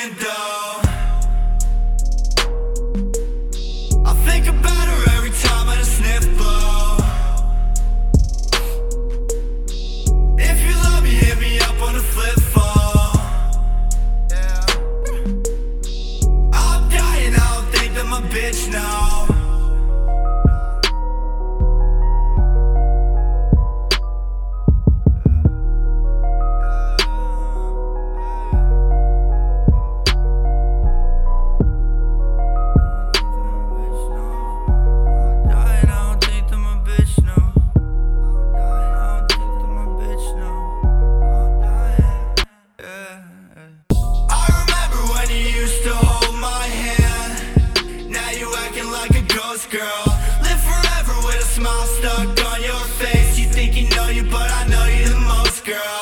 window. I think about her every time I just sniff blow. If you love me, hit me up on the flip phone. I'm dying, I don't think that my bitch knows. Girl, live forever with a smile stuck on your face. You think you know you, but I know you the most, girl.